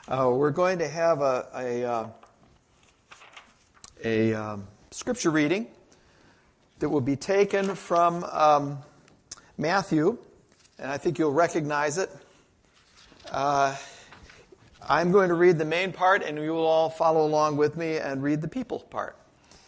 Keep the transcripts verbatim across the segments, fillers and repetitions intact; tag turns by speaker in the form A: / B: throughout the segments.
A: Uh, we're going to have a a, uh, a um, scripture reading that will be taken from um, Matthew, and I think you'll recognize it. Uh, I'm going to read the main part, and you will all follow along with me and read the people part.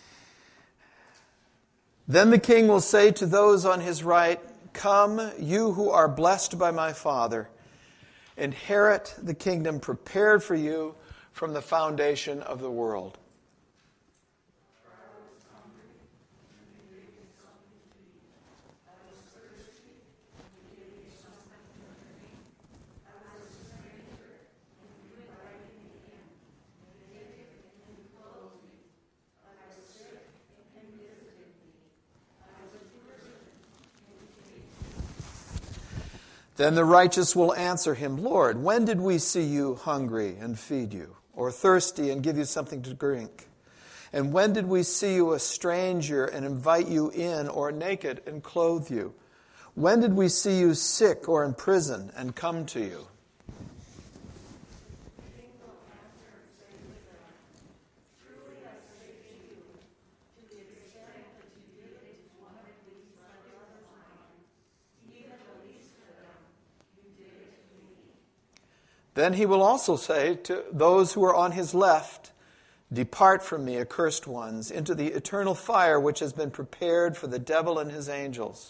A: Then the king will say to those on his right, "Come, you who are blessed by my Father, inherit the kingdom prepared for you from the foundation of the world. Then the righteous will answer him, 'Lord, when did we see you hungry and feed you, or thirsty and give you something to drink? And when did we see you a stranger and invite you in, or naked and clothe you? When did we see you sick or in prison and come to you?'" Then he will also say to those who are on his left, "Depart from me, accursed ones, into the eternal fire which has been prepared for the devil and his angels.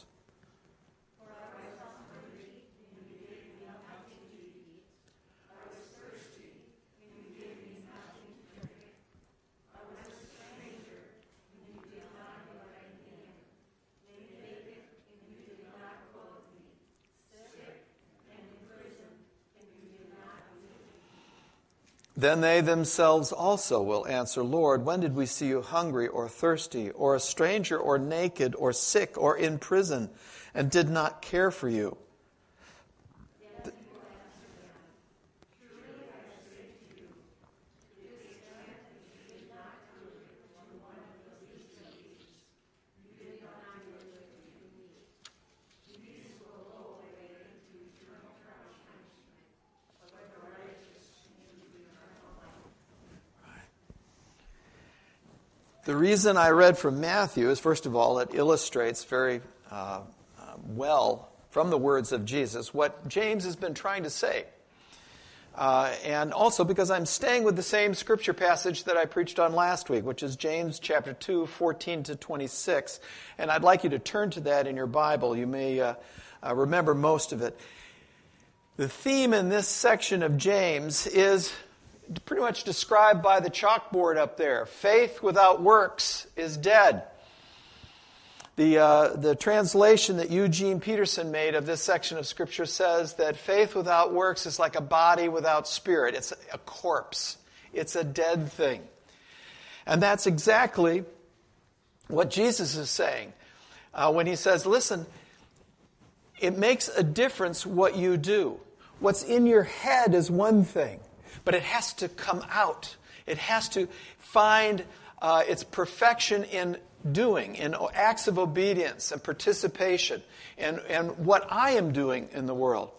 A: Then they themselves also will answer, 'Lord, when did we see you hungry or thirsty, or a stranger or naked or sick or in prison, and did not care for you?' The reason I read from Matthew is, first of all, it illustrates very uh, uh, well from the words of Jesus what James has been trying to say. Uh, and also because I'm staying with the same scripture passage that I preached on last week, which is James chapter two, fourteen to twenty-six. And I'd like you to turn to that in your Bible. You may uh, uh, remember most of it. The theme in this section of James is pretty much described by the chalkboard up there. Faith without works is dead. The uh, the translation that Eugene Peterson made of this section of Scripture says that faith without works is like a body without spirit. It's a corpse. It's a dead thing. And that's exactly what Jesus is saying uh, when he says, listen, it makes a difference what you do. What's in your head is one thing, but it has to come out. It has to find uh, its perfection in doing, in acts of obedience and participation, and, and what I am doing in the world.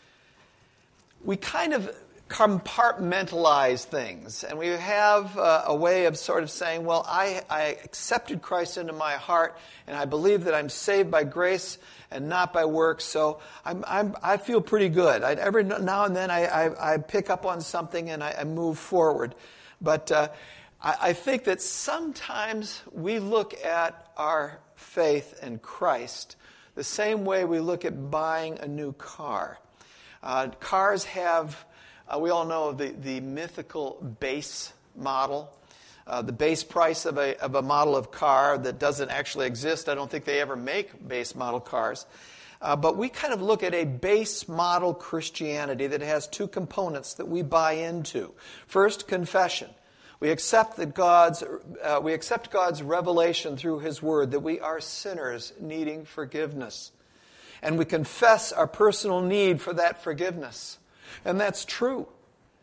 A: We kind of compartmentalize things, and we have uh, a way of sort of saying, well, I, I accepted Christ into my heart, and I believe that I'm saved by grace and not by works, so I'm, I'm, I feel pretty good. I, every now and then I, I, I pick up on something and I, I move forward. But uh, I, I think that sometimes we look at our faith in Christ the same way we look at buying a new car. Uh, cars have, uh, we all know the, the mythical base model. Uh, the base price of a of a model of car that doesn't actually exist. I don't think they ever make base model cars. Uh, but we kind of look at a base model Christianity that has two components that we buy into. First, confession. We accept that God's uh, we accept God's revelation through His Word that we are sinners needing forgiveness, and we confess our personal need for that forgiveness, and that's true.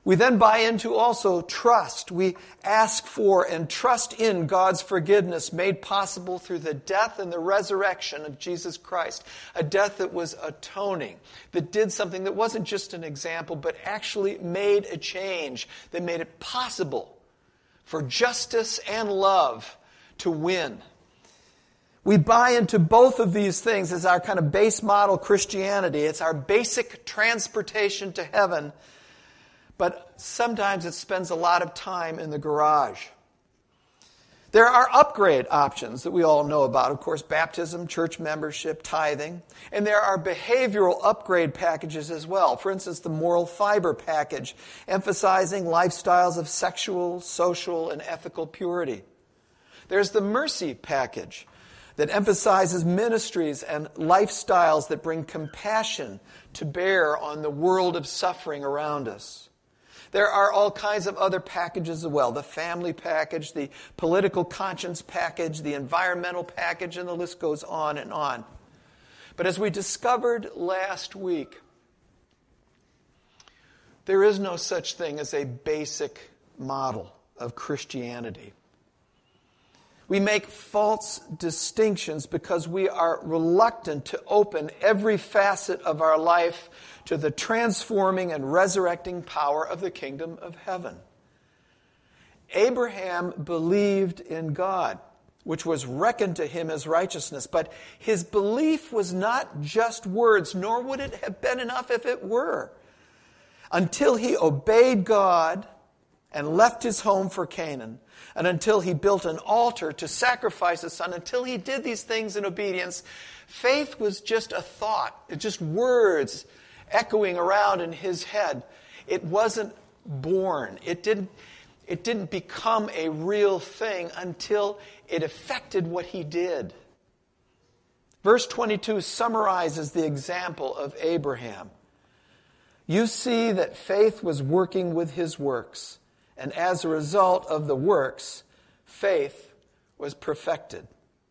A: We then buy into also trust. We ask for and trust in God's forgiveness made possible through the death and the resurrection of Jesus Christ. A death that was atoning, that did something that wasn't just an example, but actually made a change, that made it possible for justice and love to win. We buy into both of these things as our kind of base model Christianity. It's our basic transportation to heaven. But sometimes it spends a lot of time in the garage. There are upgrade options that we all know about. Of course, baptism, church membership, tithing. And there are behavioral upgrade packages as well. For instance, the moral fiber package, emphasizing lifestyles of sexual, social, and ethical purity. There's the mercy package that emphasizes ministries and lifestyles that bring compassion to bear on the world of suffering around us. There are all kinds of other packages as well. The family package, the political conscience package, the environmental package, and the list goes on and on. But as we discovered last week, there is no such thing as a basic model of Christianity. We make false distinctions because we are reluctant to open every facet of our life to the transforming and resurrecting power of the kingdom of heaven. Abraham believed in God, which was reckoned to him as righteousness, but his belief was not just words, nor would it have been enough if it were, until he obeyed God and left his home for Canaan, and until he built an altar to sacrifice his son. Until he did these things in obedience, faith was just a thought. It's just words echoing around in his head. It wasn't born. It didn't, it didn't become a real thing until it affected what he did. Verse twenty-two summarizes the example of Abraham. You see that faith was working with his works, and as a result of the works, faith was perfected.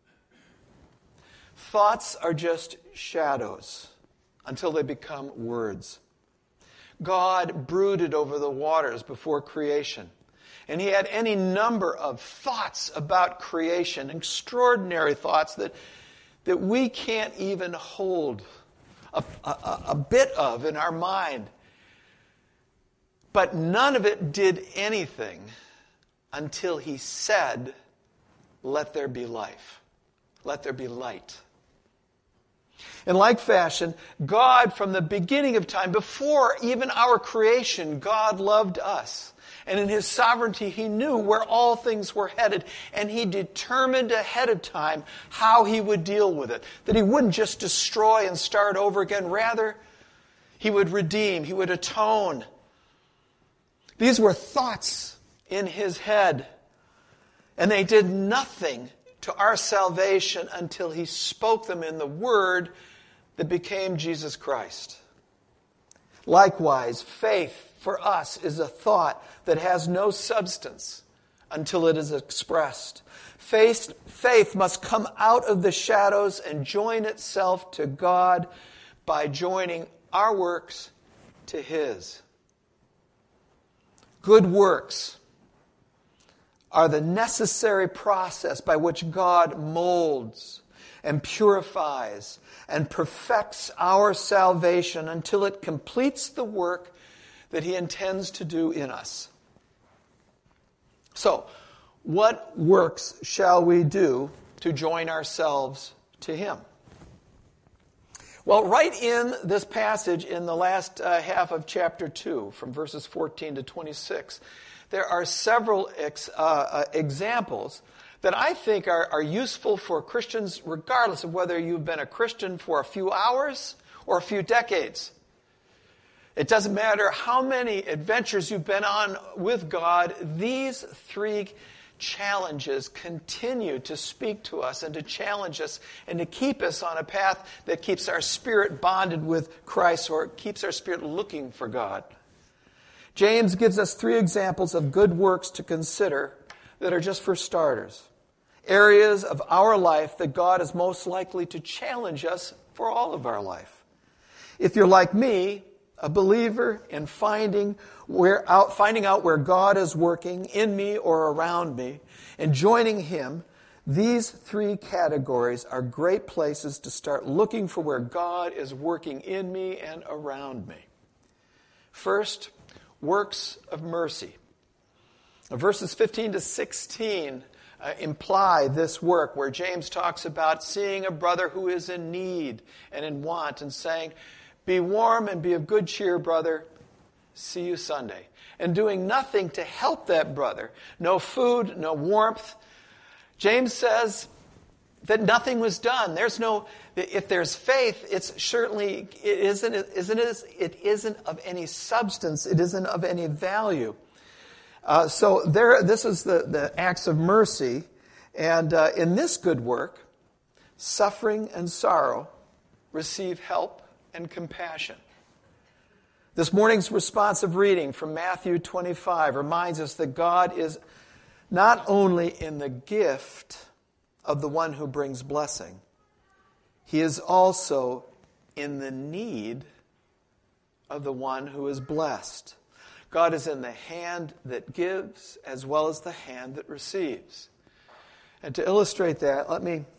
A: Thoughts are just shadows until they become words. God brooded over the waters before creation, and he had any number of thoughts about creation, extraordinary thoughts that, that we can't even hold a, a, a bit of in our mind. But none of it did anything until he said, let there be life. Let there be light. In like fashion, God, from the beginning of time, before even our creation, God loved us. And in his sovereignty, he knew where all things were headed. And he determined ahead of time how he would deal with it. That he wouldn't just destroy and start over again. Rather, he would redeem. He would atone. These were thoughts in his head, and they did nothing to our salvation until he spoke them in the word that became Jesus Christ. Likewise, faith for us is a thought that has no substance until it is expressed. Faith, faith must come out of the shadows and join itself to God by joining our works to his. Good works are the necessary process by which God molds and purifies and perfects our salvation until it completes the work that he intends to do in us. So, what works shall we do to join ourselves to him? Well, right in this passage in the last uh, half of chapter two, from verses fourteen to twenty-six, there are several ex, uh, uh, examples that I think are, are useful for Christians regardless of whether you've been a Christian for a few hours or a few decades. It doesn't matter how many adventures you've been on with God, these three challenges continue to speak to us and to challenge us and to keep us on a path that keeps our spirit bonded with Christ, or keeps our spirit looking for God. James gives us three examples of good works to consider that are just for starters. Areas of our life that God is most likely to challenge us for all of our life. If you're like me, a believer in finding where out, finding out where God is working in me or around me, and joining Him, these three categories are great places to start looking for where God is working in me and around me. First, works of mercy. Verses fifteen to sixteen uh, imply this work where James talks about seeing a brother who is in need and in want and saying, "Be warm and be of good cheer, brother. See you Sunday." And doing nothing to help that brother. No food, no warmth. James says that nothing was done. There's no, if there's faith, it's certainly, it isn't, it isn't, it isn't of any substance. It isn't of any value. Uh, so there, this is the, the acts of mercy. And uh, in this good work, suffering and sorrow receive help and compassion. This morning's responsive reading from Matthew twenty-five reminds us that God is not only in the gift of the one who brings blessing, He is also in the need of the one who is blessed. God is in the hand that gives as well as the hand that receives. And to illustrate that, let me,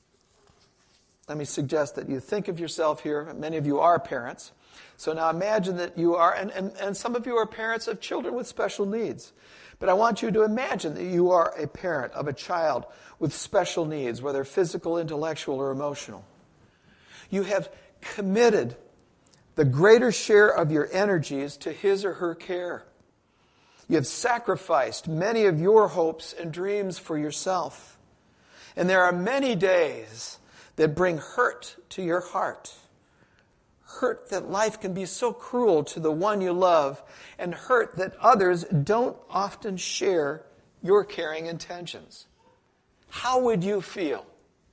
A: let me suggest that you think of yourself here. Many of you are parents. So now imagine that you are, and, and, and some of you are parents of children with special needs. But I want you to imagine that you are a parent of a child with special needs, whether physical, intellectual, or emotional. You have committed the greater share of your energies to his or her care. You have sacrificed many of your hopes and dreams for yourself. And there are many days that bring hurt to your heart. Hurt that life can be so cruel to the one you love, and hurt that others don't often share your caring intentions. How would you feel?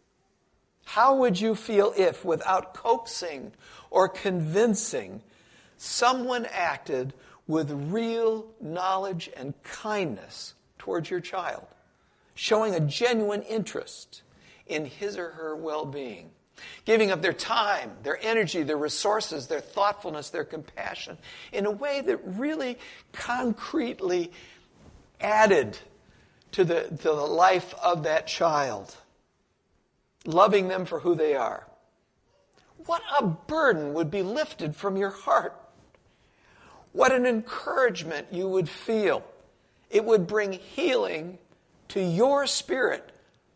A: How would you feel if, without coaxing or convincing, someone acted with real knowledge and kindness towards your child, showing a genuine interest in his or her well-being? Giving of their time, their energy, their resources, their thoughtfulness, their compassion, in a way that really concretely added to the, to the life of that child. Loving them for who they are. What a burden would be lifted from your heart. What an encouragement you would feel. It would bring healing to your spirit.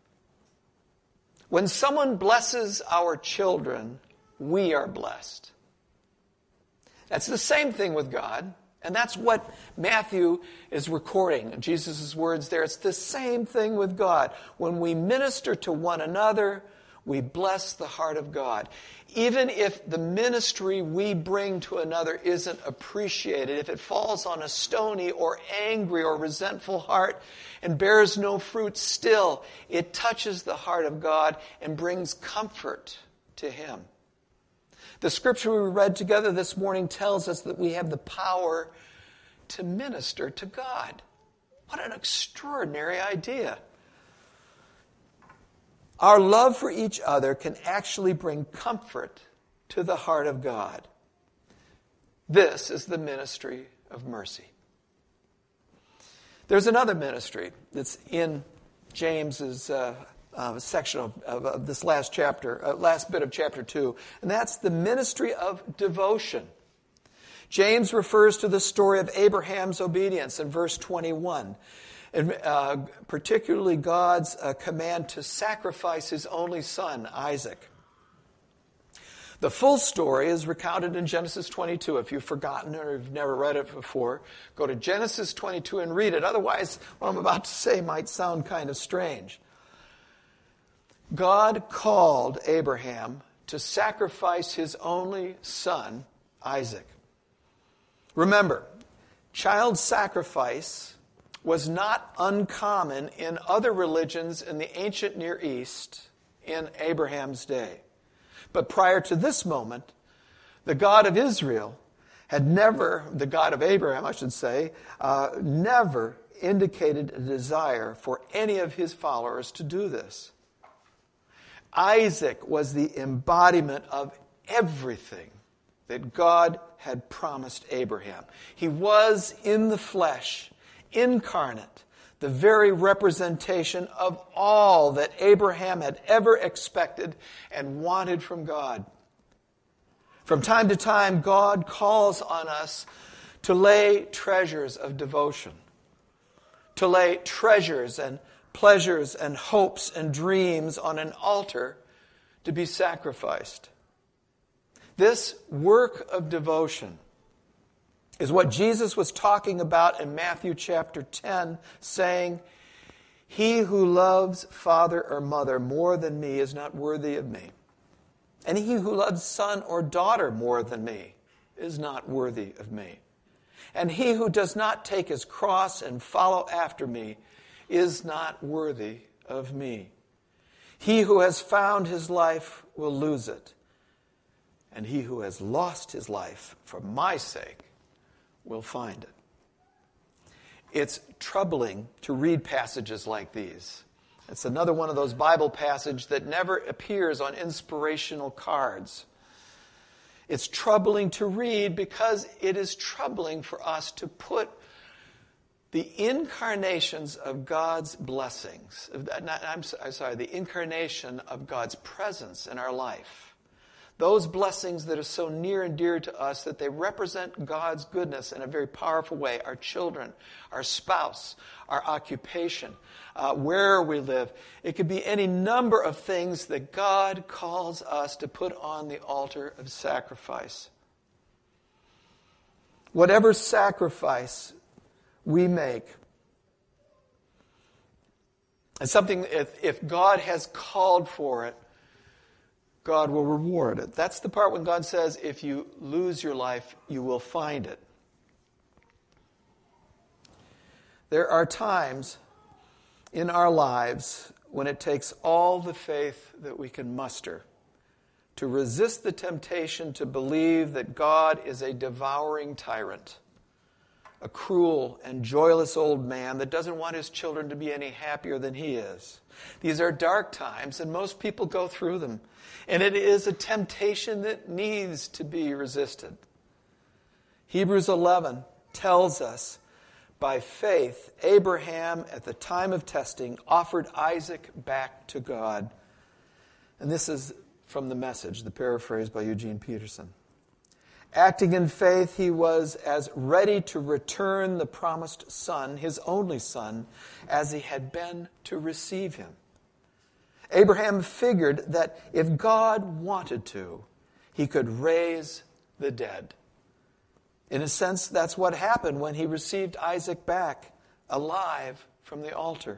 A: When someone blesses our children, we are blessed. That's the same thing with God, and that's what Matthew is recording. Jesus' words there, it's the same thing with God. When we minister to one another, we bless the heart of God. Even if the ministry we bring to another isn't appreciated, if it falls on a stony or angry or resentful heart and bears no fruit, still it touches the heart of God and brings comfort to Him. The scripture we read together this morning tells us that we have the power to minister to God. What an extraordinary idea. Our love for each other can actually bring comfort to the heart of God. This is the ministry of mercy. There's another ministry that's in James's uh, uh, section of, of, of this last chapter, uh, last bit of chapter two, and that's the ministry of devotion. James refers to the story of Abraham's obedience in verse twenty-one. And, uh, particularly God's uh, command to sacrifice his only son, Isaac. The full story is recounted in Genesis twenty-two. If you've forgotten or you've never read it before, go to Genesis twenty-two and read it. Otherwise, what I'm about to say might sound kind of strange. God called Abraham to sacrifice his only son, Isaac. Remember, child sacrifice was not uncommon in other religions in the ancient Near East in Abraham's day. But prior to this moment, the God of Israel had never, the God of Abraham, I should say, uh, never indicated a desire for any of his followers to do this. Isaac was the embodiment of everything that God had promised Abraham. He was in the flesh, incarnate, the very representation of all that Abraham had ever expected and wanted from God. From time to time, God calls on us to lay treasures of devotion, to lay treasures and pleasures and hopes and dreams on an altar to be sacrificed. This work of devotion is what Jesus was talking about in Matthew chapter ten, saying, "He who loves father or mother more than me is not worthy of me. And he who loves son or daughter more than me is not worthy of me. And he who does not take his cross and follow after me is not worthy of me. He who has found his life will lose it. And he who has lost his life for my sake will find it." It's troubling to read passages like these. It's another one of those Bible passages that never appears on inspirational cards. It's troubling to read because it is troubling for us to put the incarnations of God's blessings, I'm sorry, the incarnation of God's presence in our life, those blessings that are so near and dear to us that they represent God's goodness in a very powerful way. Our children, our spouse, our occupation, uh, where we live. It could be any number of things that God calls us to put on the altar of sacrifice. Whatever sacrifice we make, and something, if, if God has called for it, God will reward it. That's the part when God says, if you lose your life, you will find it. There are times in our lives when it takes all the faith that we can muster to resist the temptation to believe that God is a devouring tyrant, a cruel and joyless old man that doesn't want his children to be any happier than he is. These are dark times, and most people go through them. And it is a temptation that needs to be resisted. Hebrews eleven tells us, by faith, Abraham, at the time of testing, offered Isaac back to God. And this is from the Message, the paraphrase by Eugene Peterson. Acting in faith, he was as ready to return the promised son, his only son, as he had been to receive him. Abraham figured that if God wanted to, he could raise the dead. In a sense, that's what happened when he received Isaac back, alive from the altar.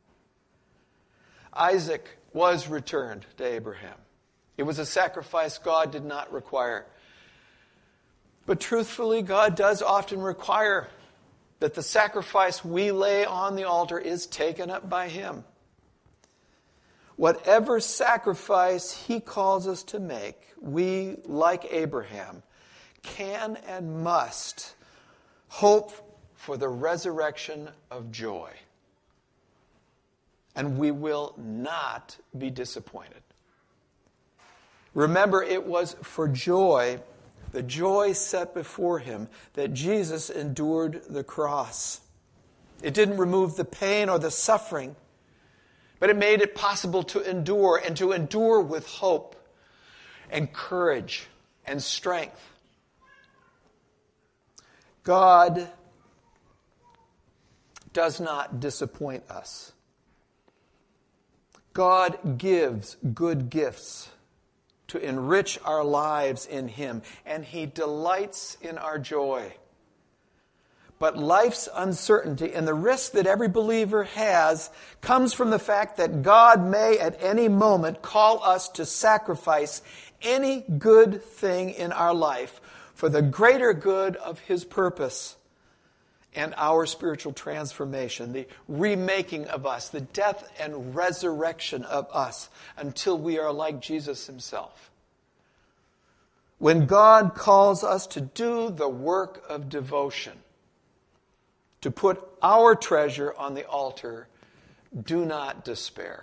A: Isaac was returned to Abraham. It was a sacrifice God did not require. But truthfully, God does often require that the sacrifice we lay on the altar is taken up by him. Whatever sacrifice he calls us to make, we, like Abraham, can and must hope for the resurrection of joy. And we will not be disappointed. Remember, it was for joy, the joy set before him, that Jesus endured the cross. It didn't remove the pain or the suffering, but it made it possible to endure, and to endure with hope and courage and strength. God does not disappoint us. God gives good gifts to enrich our lives in him, and he delights in our joy. But life's uncertainty and the risk that every believer has comes from the fact that God may at any moment call us to sacrifice any good thing in our life for the greater good of his purpose and our spiritual transformation, the remaking of us, the death and resurrection of us until we are like Jesus himself. When God calls us to do the work of devotion, to put our treasure on the altar, do not despair.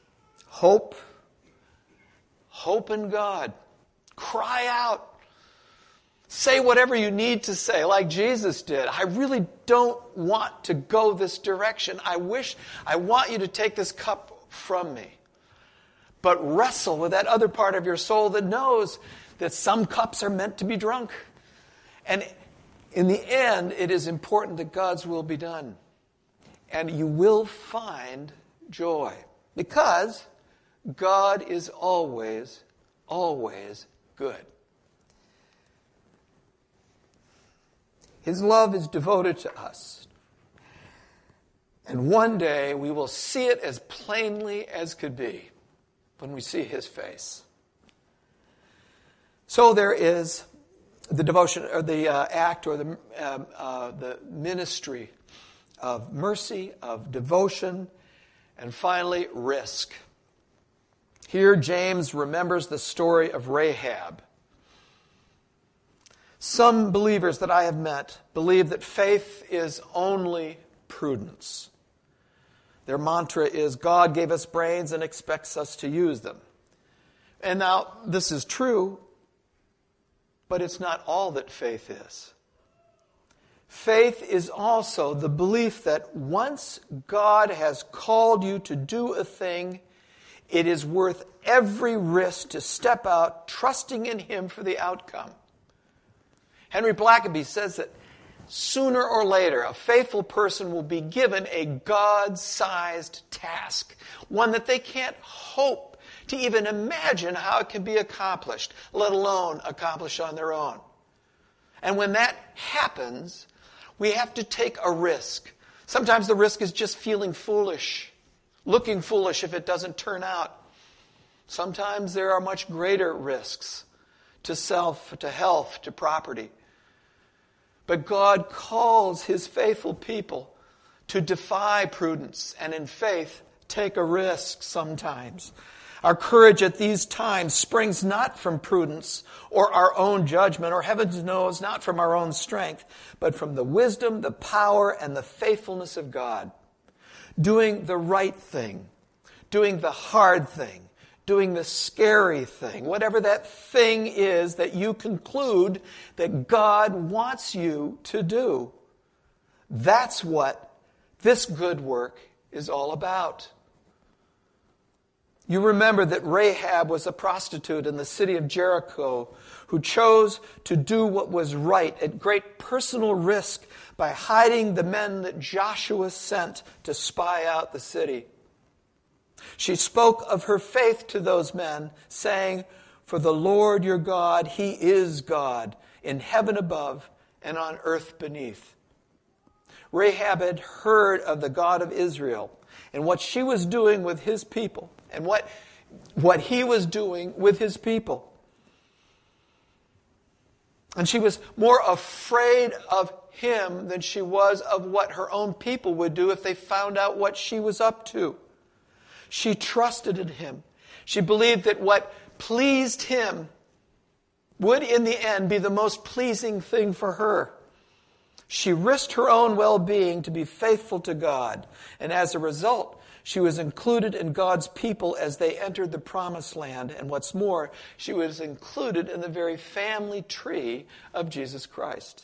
A: Hope, hope in God. Cry out. Say whatever you need to say, like Jesus did. I really don't want to go this direction. I wish, I want you to take this cup from me. But wrestle with that other part of your soul that knows that some cups are meant to be drunk. And in the end, it is important that God's will be done. And you will find joy. Because God is always, always good. His love is devoted to us. And one day we will see it as plainly as could be when we see His face. So there is the devotion, or the uh, act, or the uh, uh, the ministry of mercy, of devotion, and finally risk. Here James remembers the story of Rahab. Some believers that I have met believe that faith is only prudence. Their mantra is, God gave us brains and expects us to use them. And now, this is true, but it's not all that faith is. Faith is also the belief that once God has called you to do a thing, it is worth every risk to step out, trusting in Him for the outcome. Henry Blackaby says that sooner or later, a faithful person will be given a God-sized task, one that they can't hope to even imagine how it can be accomplished, let alone accomplish on their own. And when that happens, we have to take a risk. Sometimes the risk is just feeling foolish, looking foolish if it doesn't turn out. Sometimes there are much greater risks to self, to health, to property. But God calls His faithful people to defy prudence and in faith take a risk sometimes. Our courage at these times springs not from prudence or our own judgment, or heaven knows, not from our own strength, but from the wisdom, the power, and the faithfulness of God. Doing the right thing, doing the hard thing, doing the scary thing, whatever that thing is that you conclude that God wants you to do. That's what this good work is all about. You remember that Rahab was a prostitute in the city of Jericho who chose to do what was right at great personal risk by hiding the men that Joshua sent to spy out the city. She spoke of her faith to those men, saying, "For the Lord your God, He is God, in heaven above and on earth beneath." Rahab had heard of the God of Israel and what she was doing with His people, and what, what He was doing with His people. And she was more afraid of Him than she was of what her own people would do if they found out what she was up to. She trusted in Him. She believed that what pleased Him would in the end be the most pleasing thing for her. She risked her own well-being to be faithful to God. And as a result, she was included in God's people as they entered the promised land. And what's more, she was included in the very family tree of Jesus Christ.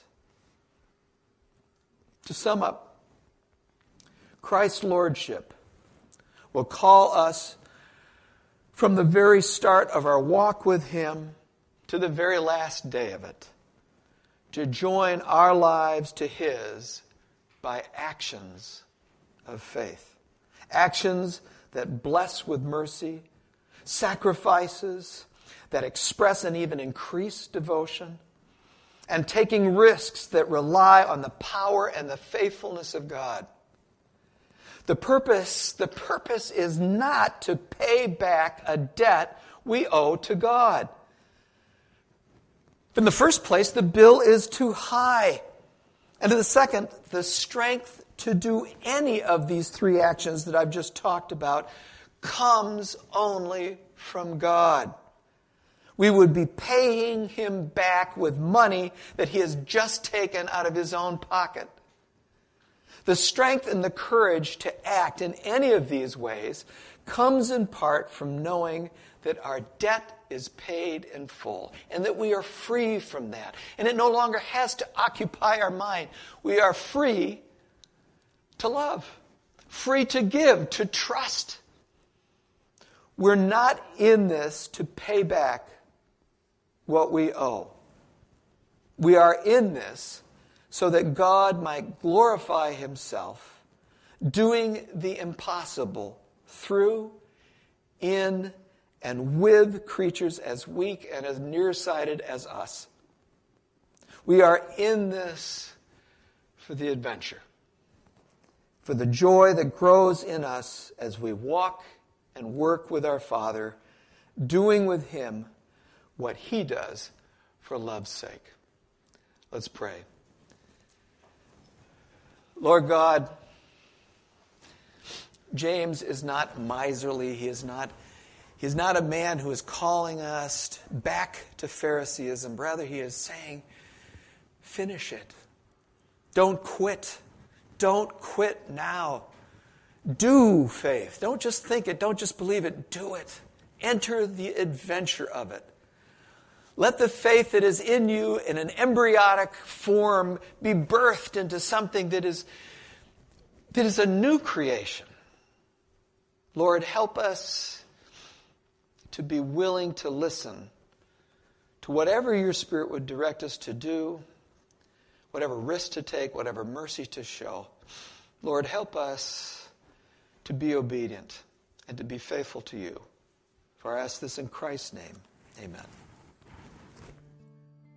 A: To sum up, Christ's lordship will call us from the very start of our walk with Him to the very last day of it, to join our lives to His by actions of faith. Actions that bless with mercy, sacrifices that express and even increase devotion, and taking risks that rely on the power and the faithfulness of God. The purpose, the purpose is not to pay back a debt we owe to God. In the first place, the bill is too high. And in the second, the strength to do any of these three actions that I've just talked about comes only from God. We would be paying Him back with money that He has just taken out of His own pocket. The strength and the courage to act in any of these ways comes in part from knowing that our debt is paid in full and that we are free from that. And it no longer has to occupy our mind. We are free to love, free to give, to trust. We're not in this to pay back what we owe. We are in this so that God might glorify himself, doing the impossible through, in, and with creatures as weak and as nearsighted as us. We are in this for the adventure, for the joy that grows in us as we walk and work with our Father, doing with him what he does for love's sake. Let's pray. Lord God, James is not miserly. He is not, he is not a man who is calling us back to Phariseeism. Rather, he is saying, finish it. Don't quit. Don't quit now. Do faith. Don't just think it. Don't just believe it. Do it. Enter the adventure of it. Let the faith that is in you in an embryonic form be birthed into something that is, that is a new creation. Lord, help us to be willing to listen to whatever your Spirit would direct us to do, whatever risk to take, whatever mercy to show. Lord, help us to be obedient and to be faithful to you. For I ask this in Christ's name. Amen.